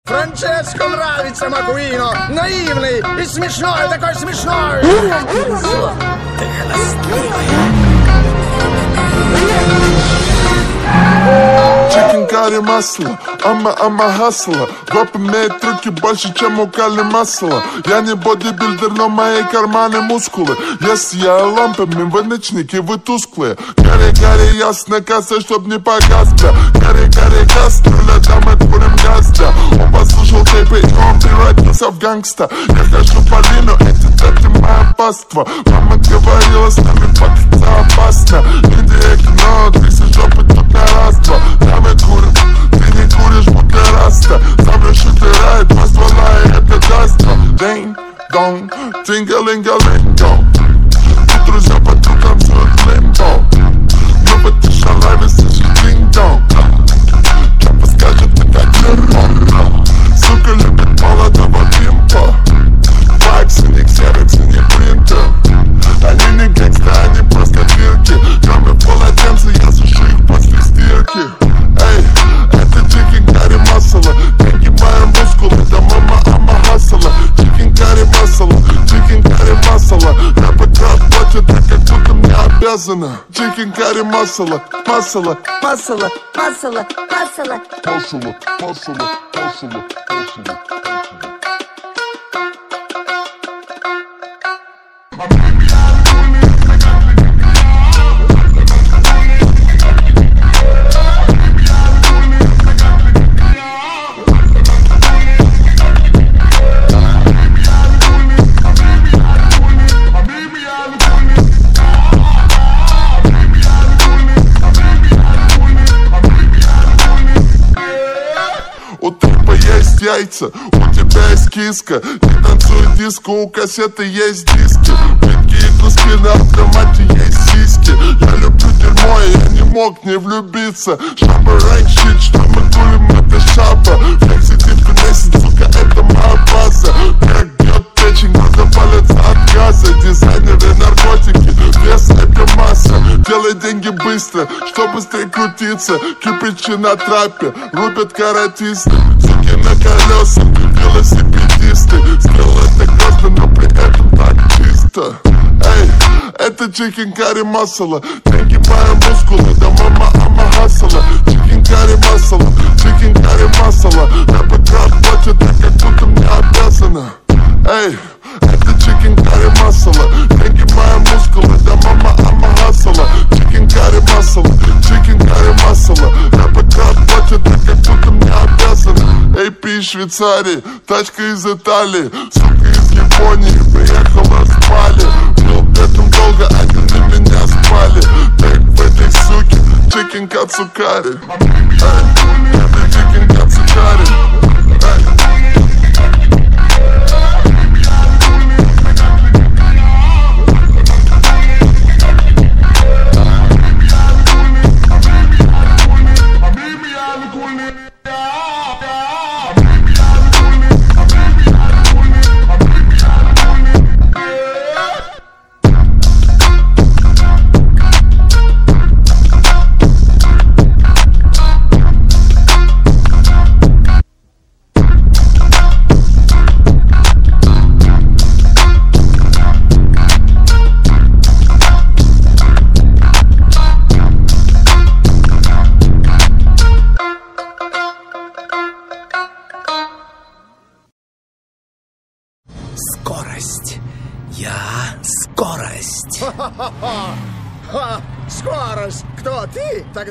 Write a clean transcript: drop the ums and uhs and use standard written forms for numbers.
Франческо нравится Макуино. Наивный и смешной, такой смешной. Ты хвастливая. Чикен карри масло, ама хасла. Гоп имеет трюки больше, чем у Кали масла. Я не бодибилдер, но мои карманы мускулы. Я сияю лампами, вы ночники, вы тусклые. Гарри, ясно, касса, чтоб не погас, бля. Гарри, газ, руля, там откурим газ, да. Он послушал тейпы, и он превратился в гангста. Я хожу по лину, эти тати моя паства. Мама говорила, с нами фактиться опасно. Индия кино, ты с жопы тут на раз-два. Дамы курят, ты не куришь, будто раста. Завтра шутирает, два ствола, и это даст вам. Динг-донг, тинга-линга-линго. Тут друзья потом танцуют лимбо. Ну вот ты шалавишь, и же динг-донг. Чапа скажет, ты как лимон. Сука любит молодого пимпа. Вайпс и не ксерокс и не принтер. Они не гангста, они просто бирки. Кроме полотенца, я сушу их после стирки. Эй, это чикен карри масла. Деньги мои мускулы, да мама хасла. Чикен карри масла, чикен карри масла. Рэп-экран платит так, как будто мне обязана. Чикен карри масла, масла. Масла, масла, масла. Масла. У трипа есть яйца, у тебя есть киска. Не танцует диско, у кассеты есть диски. Плитки и куски на автомате есть сиськи. Я люблю дерьмо, и я не мог не влюбиться. Шаба раньше, что мы курим, это шаба. Флекси типа месяц, сука, это моя база. Как бьет печень, глаза палятся от газа. Дизайнеры, наркотики, вес это масса. Делай деньги быстро, что быстрее крутиться. Кирпичи на трапе, рубят каратисты. Суки на колесах, велосипедисты. Сделал это грозно, но при этом так чисто. Эй, это чикен карри масла. Деньги мои мускулы, да мама хасла. Чикен карри масла, чикен карри масла. Рэп-экран платит так, как будто мне обязана. Эй, это чикен карри масла. Деньги мои мускулы, да мама хасла. Чикен карри масла, чикен карри масла. Рэп-экран платит так, как будто мне обязана. AP из Швейцарии, тачка из Италии. Сука из Японии, приехала с Бали. Был этом долго, они на меня спали. Так в этой суке чикен кацукари. Это чикен кацукари. Скорость. Я скорость. Скорость. Кто ты?